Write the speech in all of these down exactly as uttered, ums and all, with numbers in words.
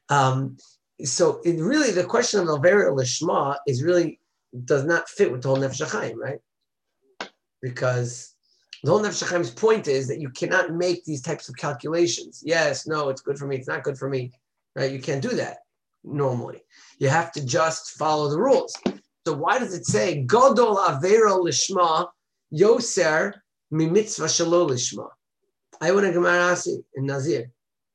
Um, so it really, the question of Avera Lishma is really, does not fit with the whole Nefesh HaChaim, right? Because the whole Nefesh HaChaim's point is that you cannot make these types of calculations. Yes, no, it's good for me, it's not good for me, right? You can't do that normally. You have to just follow the rules. So why does it say, Godol Avera Lishma, Yoser Mi Mitzvah Shelo Lishma? I want a Gemara in Nazir.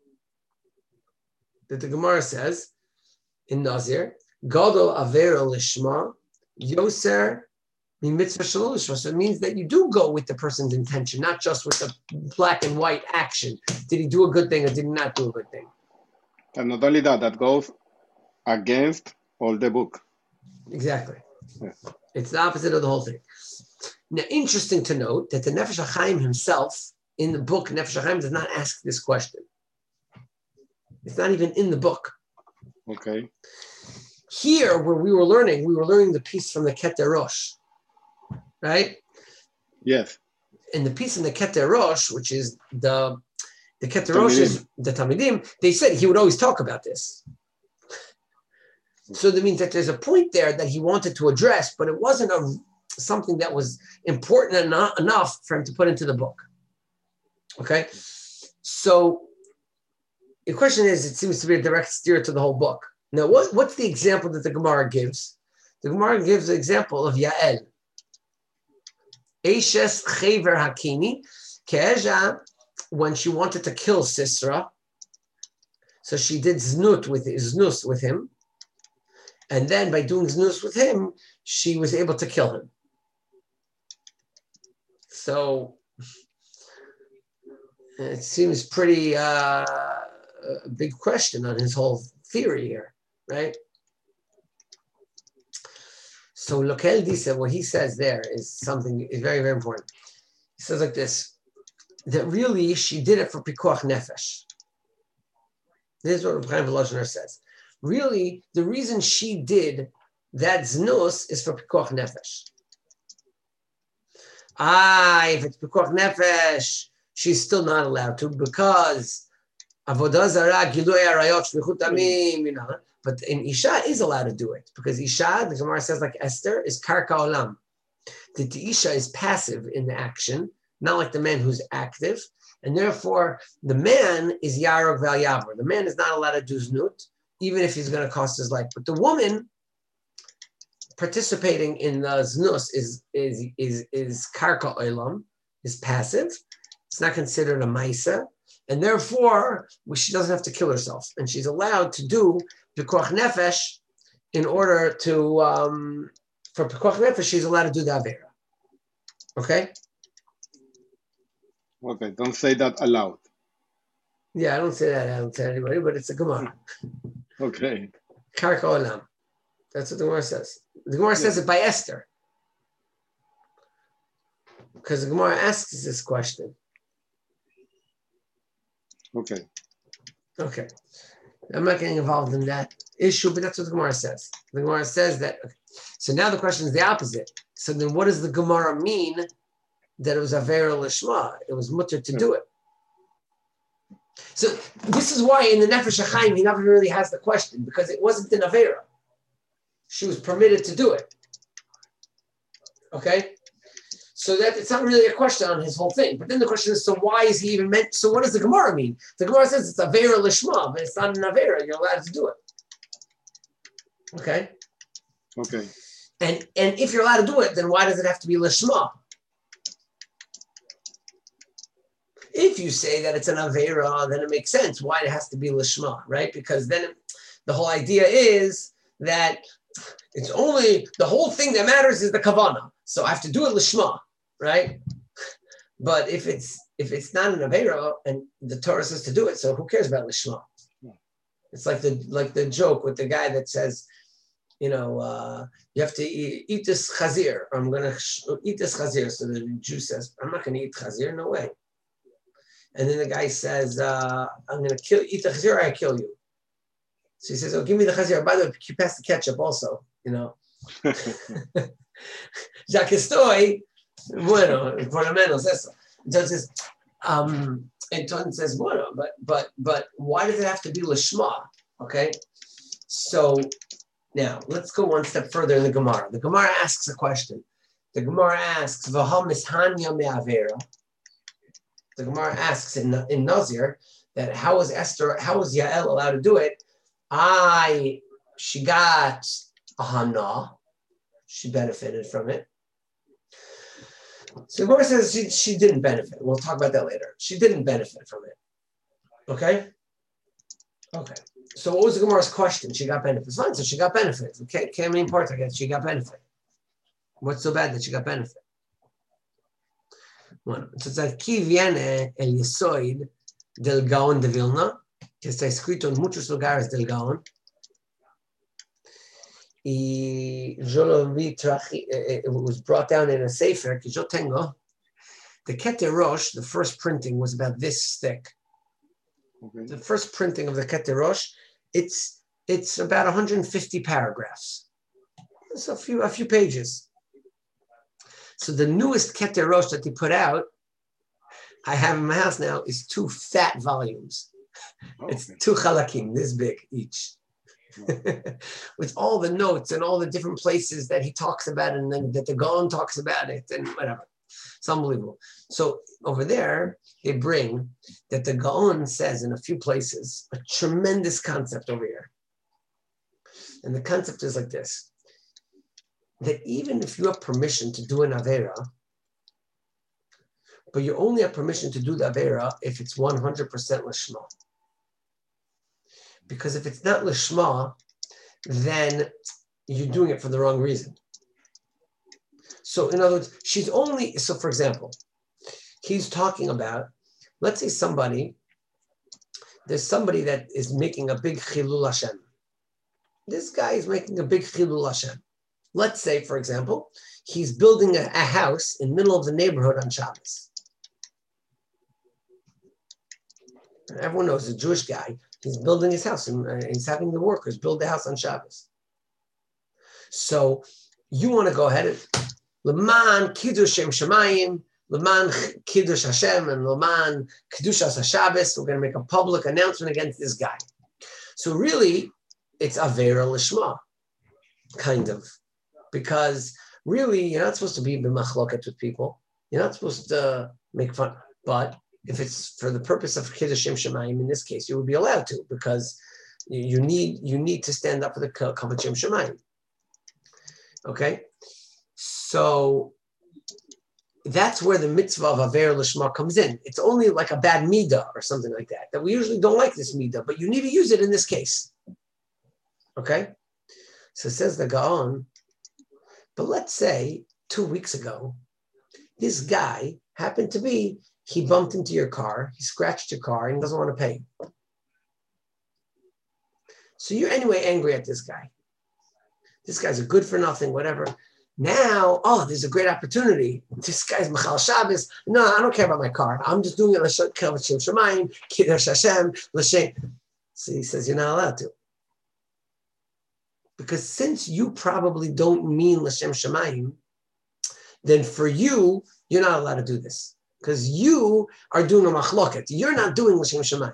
That the Gemara says in Nazir, Gadol Avera Lishma, Yoser Mi Mitzvah Shelo Lishma. So it means that you do go with the person's intention, not just with the black and white action. Did he do a good thing or did he not do a good thing? And not only that, that goes against all the book. Exactly. Yeah. It's the opposite of the whole thing. Now, interesting to note that the Nefesh HaChaim himself, in the book, Nefesh HaChaim does not ask this question. It's not even in the book. Okay. Here, where we were learning, we were learning the piece from the Keter Rosh, right? Yes. In the piece in the Keter Rosh, which is the the Keter Rosh is the Talmidim, they said he would always talk about this. So that means that there's a point there that he wanted to address, but it wasn't a something that was important enough, enough for him to put into the book. Okay? So the question is, it seems to be a direct steer to the whole book. Now, what, what's the example that the Gemara gives? The Gemara gives the example of Yael. Eishes Chever Hakini, Ke'eja, when she wanted to kill Sisra, so she did znut with, znus with him, and then by doing znus with him, she was able to kill him. So it seems pretty uh, a big question on his whole theory here, right? So Lokel Disa, what he says there is something is very, very important. He says like this, that really she did it for Pikuach Nefesh. This is what Reb Chaim Volozhiner says. Really, the reason she did that znus is for Pikuach Nefesh. Ah, if it's Pikuach Nefesh, she's still not allowed to because Avodah Zarah, Gilui Arayot, Shvichut Damim, you know. But in Isha is allowed to do it because Isha, the Gemara says like Esther, is Karka Olam. The Isha is passive in the action, not like the man who's active. And therefore, the man is Yarog Val Yavor. The man is not allowed to do Znut, even if he's going to cost his life. But the woman participating in the Znus is, is, is, is Karka Olam, is passive. It's not considered a Maisa. And therefore, she doesn't have to kill herself. And she's allowed to do Pikuach Nefesh in order to, um, for Pikuach Nefesh, she's allowed to do the Avera. Okay? Okay, don't say that aloud. Yeah, I don't say that. I don't say anybody, but it's a Gemara. Okay. Karka Olam. That's what the Gemara says. The Gemara says it by Esther. Because the Gemara asks this question. Okay. Okay. I'm not getting involved in that issue, but that's what the Gemara says. The Gemara says that. Okay. So now the question is the opposite. So then what does the Gemara mean that it was Avera Lishma? It was mutter to do it. So this is why in the Nefesh HaChaim, he never really has the question, because it wasn't an Avera. She was permitted to do it. Okay? So that it's not really a question on his whole thing. But then the question is, so why is he even meant? So what does the Gemara mean? The Gemara says it's Avera Lishma, but it's not an Avera. You're allowed to do it. Okay? Okay. And and if you're allowed to do it, then why does it have to be Lishma? If you say that it's an Avera, then it makes sense why it has to be Lishma, right? Because then it, the whole idea is that it's only, the whole thing that matters is the Kavanah. So I have to do it Lishma, right? But if it's if it's not an Avera and the Torah says to do it, so who cares about Lishma? It's like the like the joke with the guy that says, you know, uh, you have to eat, eat this chazir. I'm going to sh- eat this chazir. So the Jew says, I'm not going to eat chazir. No way. And then the guy says, uh, I'm going to kill, eat the chazir or I kill you. So he says, oh, give me the chazir. By the way, you pass the ketchup also, you know. Ya que estoy, bueno, por lo menos eso. Entonces, um, entonces, bueno, but, but, but why does it have to be lishma? Okay, so now let's go one step further in the Gemara. The Gemara asks a question. The Gemara asks, "V'ha mishanya me'avera." The Gemara asks in in Nazir that how was Esther, how was Yael allowed to do it? I she got a hana, she benefited from it. So the Gemara says she, she didn't benefit. We'll talk about that later. She didn't benefit from it. Okay? Okay. So what was the Gemara's question? She got benefits. Fine, so she got benefits. Okay, can't mean part again. She got benefit. What's so bad that she got benefit? Bueno, entonces aquí viene el yesoid del Gaon de Vilna, que está escrito en muchos lugares del Gaon. Y yo lo vi, it was brought down in a sefer que yo tengo. The Keter Rosh, the first printing was about this thick. Okay. The first printing of the Keter Rosh, it's it's about one hundred fifty paragraphs. It's a few a few pages. So the newest Keter Rosh that they put out, I have in my house now, is two fat volumes. Oh, it's okay. Two chalakim, this big each. With all the notes and all the different places that he talks about it and then that the Gaon talks about it and whatever. It's unbelievable. So over there, they bring that the Gaon says in a few places a tremendous concept over here. And the concept is like this, that even if you have permission to do an Avera, but you only have permission to do the Avera if it's one hundred percent Lishma. Because if it's not Lishma, then you're doing it for the wrong reason. So in other words, she's only, so for example, he's talking about, let's say somebody, there's somebody that is making a big Chilul Hashem. This guy is making a big Chilul Hashem. Let's say, for example, he's building a, a house in the middle of the neighborhood on Shabbos. And everyone knows a Jewish guy, he's building his house and uh, he's having the workers build the house on Shabbos. So you want to go ahead and Leman Kiddush Shem Shemayim, Leman Kiddush Hashem, and Leman Kiddushas HaShabbos. We're going to make a public announcement against this guy. So really, it's Avera Lishma, kind of. Because really, you're not supposed to be b'machloket with people. You're not supposed to make fun. But if it's for the purpose of Kiddush Shem Shemayim, in this case, you would be allowed to, because you need you need to stand up for the Kavod Shem Shemayim. Okay? So that's where the mitzvah of Aver Lishma comes in. It's only like a bad midah or something like that, that we usually don't like this midah, but you need to use it in this case. Okay? So it says the Gaon, but let's say two weeks ago, this guy happened to be, he bumped into your car, he scratched your car, and he doesn't want to pay. So you're anyway angry at this guy. This guy's a good for nothing, whatever. Now, oh, there's a great opportunity. This guy's Machal Shabbos. No, I don't care about my car. I'm just doing it L'Shem Shemayim, Kiddush Hashem, L'Shem. So he says, you're not allowed to. Because since you probably don't mean L'Shem Shemayim, then for you, you're not allowed to do this. Because you are doing a machloket. You're not doing L'Shem Shemayim.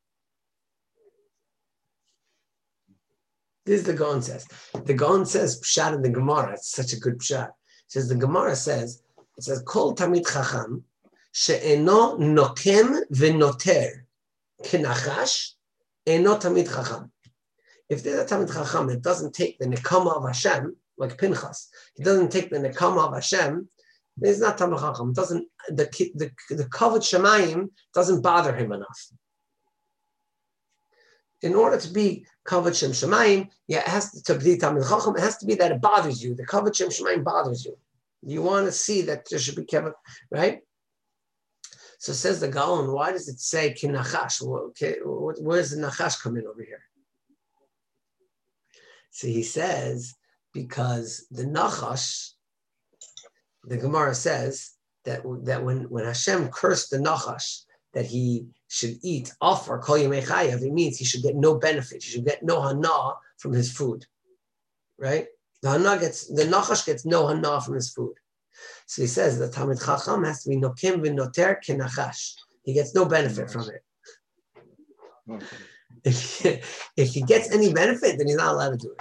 This is the Gaon says. The Gaon says pshat in the Gemara. It's such a good pshat. It says the Gemara says, it says, Kol Tamid Chacham she'eno nokem v'noter k'nachash eno Tamid Chacham. If there's a Tamid Chacham that doesn't take the nekama of Hashem, like Pinchas, he doesn't take the nekama of Hashem, there's not Tamid Chacham. It doesn't, the, the, the Kavod Shemayim doesn't bother him enough. In order to be Kavod Shem Shemayim, yeah, it has to, to be Tamid Chacham, it has to be that it bothers you. The Kavod Shem Shemayim bothers you. You want to see that there should be Kavod, right? So says the Gaon, why does it say Ki Nachash? Okay, where does the Nachash come in over here? So he says, because the Nachash, the Gemara says that, that when, when Hashem cursed the Nachash, that he should eat off or kol yemei chayav, it means he should get no benefit. He should get no hana from his food, right? The hana gets, the nachash gets no hana from his food. So he says the Tamid Chacham has to be nokim v'noter kenachash. He gets no benefit from it. If he, if he gets any benefit, then he's not allowed to do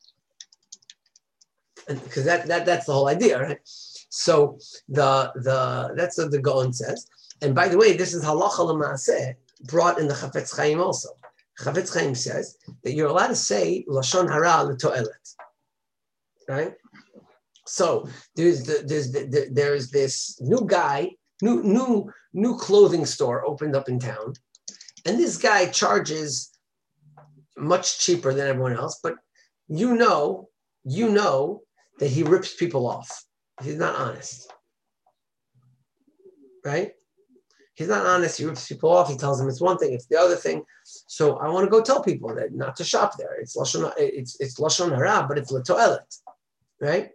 it. Because that, that that's the whole idea, right? So the the that's what the Gaon says. And by the way, this is halacha l'maaseh brought in the Chafetz Chaim also. Chafetz Chaim says that you're allowed to say lashon hara l'to'elet, right? So there's the, there's the, the, there's this new guy, new new new clothing store opened up in town, and this guy charges much cheaper than everyone else. But you know, you know that he rips people off. He's not honest, right? He's not honest. He rips people off. He tells them it's one thing, it's the other thing. So I want to go tell people that not to shop there. It's lashon, it's it's lashon hara, but it's l'to'elet, right?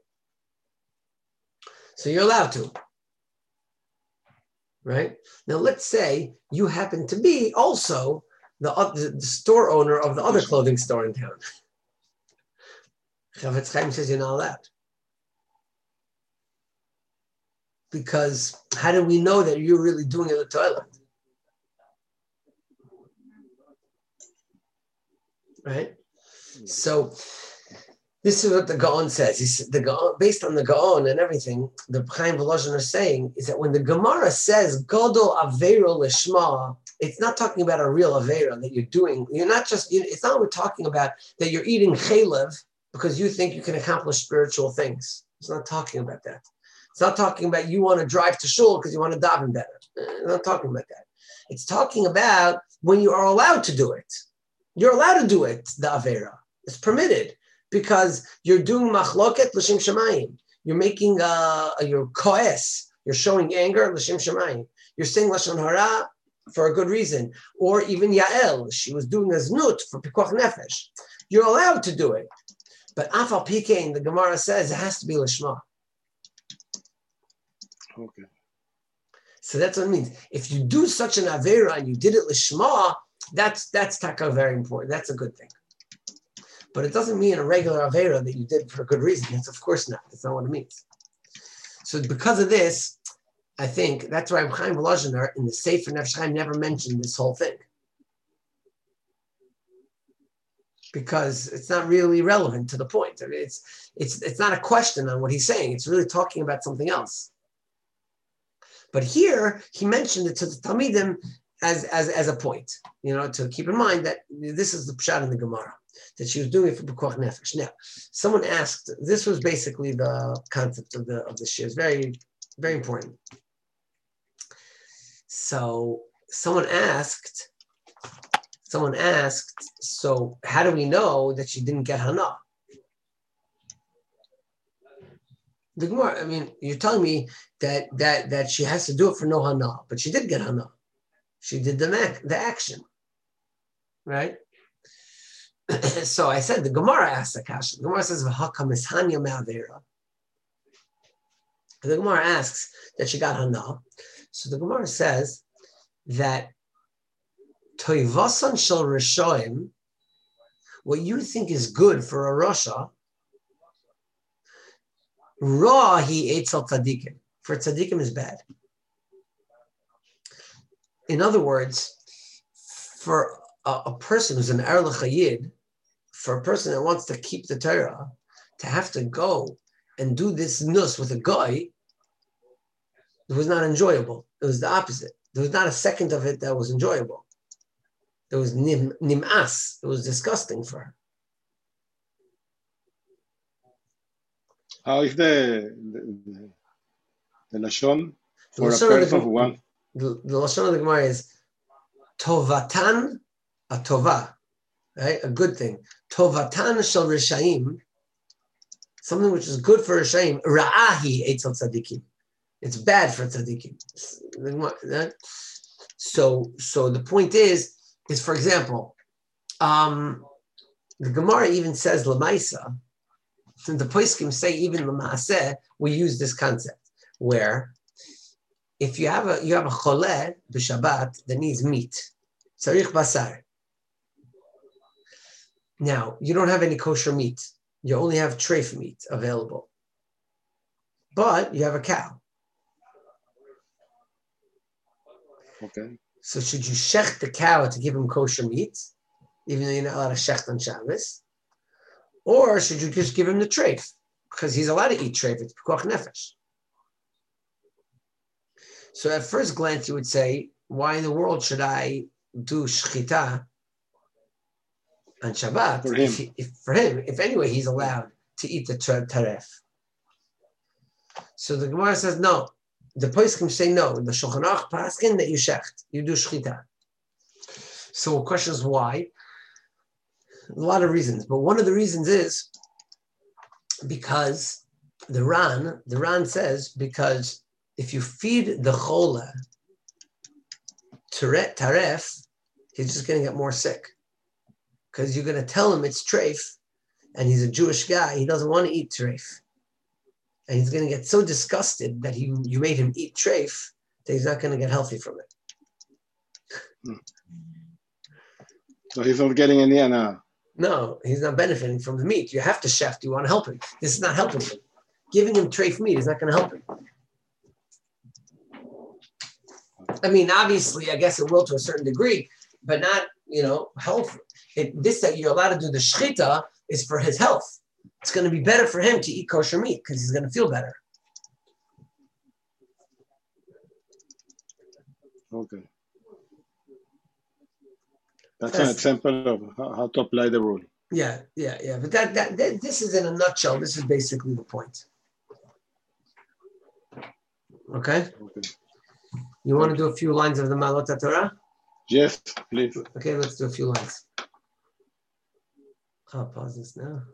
So you're allowed to, right? Now let's say you happen to be also the, uh, the, the store owner of the other clothing store in town. Chafetz Chaim says you're not allowed. Because how do we know that you're really doing it in the toilet? Right? So this is what the Gaon says. He said, the Gaon, based on the Gaon and everything, the Chaim Volozhin are saying is that when the Gemara says Godol Aveiro Lishma, it's not talking about a real Aveiro that you're doing. You're not just, it's not what we're talking about that you're eating chaylev because you think you can accomplish spiritual things. It's not talking about that. It's not talking about you want to drive to shul because you want to daven better. It's not talking about that. It's talking about when you are allowed to do it. You're allowed to do it, the Aveira. It's permitted because you're doing machloket l'shem shamayim. You're making a, a your koes. You're showing anger l'shem shamayim. You're saying lashon hara for a good reason. Or even Yael, she was doing a znut for pikuach nefesh. You're allowed to do it. But afal pikein, the Gemara says it has to be lishma. Okay. So that's what it means. If you do such an avera and you did it lishma, that's that's taka very important. That's a good thing. But it doesn't mean a regular avera that you did for a good reason. That's of course not. That's not what it means. So because of this, I think that's why Chaim Volozhin in the Sefer Nefesh Chaim never mentioned this whole thing. Because it's not really relevant to the point. I mean, it's it's it's not a question on what he's saying. It's really talking about something else. But here he mentioned it to the Talmidim as, as, as a point, you know, to keep in mind that this is the pshat in the Gemara, that she was doing it for Pekuach Nefesh. Now, someone asked, this was basically the concept of the of the shir. It's very, very important. So someone asked, someone asked, so how do we know that she didn't get hana? The Gemara, I mean, you're telling me that that that she has to do it for no hana, but she did get hana. She did the mac, the action, right? So I said the Gemara asked the kasha. The Gemara says v'hakam ishanya me'avera. The Gemara asks that she got hana. So the Gemara says that toivasan shel rishoim, what you think is good for a rasha, Ra he eats al tzaddikim. For tzaddikim is bad. In other words, for a, a person who's an er l'chayid, for a person that wants to keep the Torah, to have to go and do this nus with a guy, it was not enjoyable. It was the opposite. There was not a second of it that was enjoyable. It was nim, nim'as. It was disgusting for her. How is the the, the lashon for the a lashon person the, who wants? The, the lashon of the Gemara is tovatan a tova, right? A good thing. Tovatan shel rishaim, something which is good for rishaim. Ra'ahi etzel tzadikim. It's bad for tzadikim. So, so the point is, is for example, um, the Gemara even says lamaisa. And the poskim say even l'maaseh, we use this concept where if you have a you have a choleh b'Shabbat that needs meat, tzarich basar. Now you don't have any kosher meat; you only have treif meat available, but you have a cow. Okay. So should you shech the cow to give him kosher meat, even though you're not allowed to shecht on Shabbos? Or should you just give him the treif? Because he's allowed to eat treif. It's pikuach nefesh. So at first glance, you would say, why in the world should I do shchita on Shabbat? For him. If, he, if for him, if anyway he's allowed to eat the taref. So the Gemara says no. The poskim say no. The Shulchan Aruch paskin that you shecht, you do shchita. So the question is why? A lot of reasons, but one of the reasons is because the Ran, the Ran says because if you feed the chola taref, he's just going to get more sick because you're going to tell him it's treif, and he's a Jewish guy. He doesn't want to eat treif, and he's going to get so disgusted that he you made him eat treif that he's not going to get healthy from it. Hmm. So he's not getting any ana. No, he's not benefiting from the meat. You have to chef. You want to help him. This is not helping him. Giving him treif meat is not going to help him. I mean, obviously, I guess it will to a certain degree, but not, you know, health. It, this that you're allowed to do the shchita is for his health. It's going to be better for him to eat kosher meat because he's going to feel better. Okay. That's, That's an example of how, how to apply the rule. Yeah, yeah, yeah. But that, that that this is in a nutshell. This is basically the point. Okay? Okay. You want to do a few lines of the Ma'alot HaTorah? Yes, please. Okay, let's do a few lines. I'll pause this now.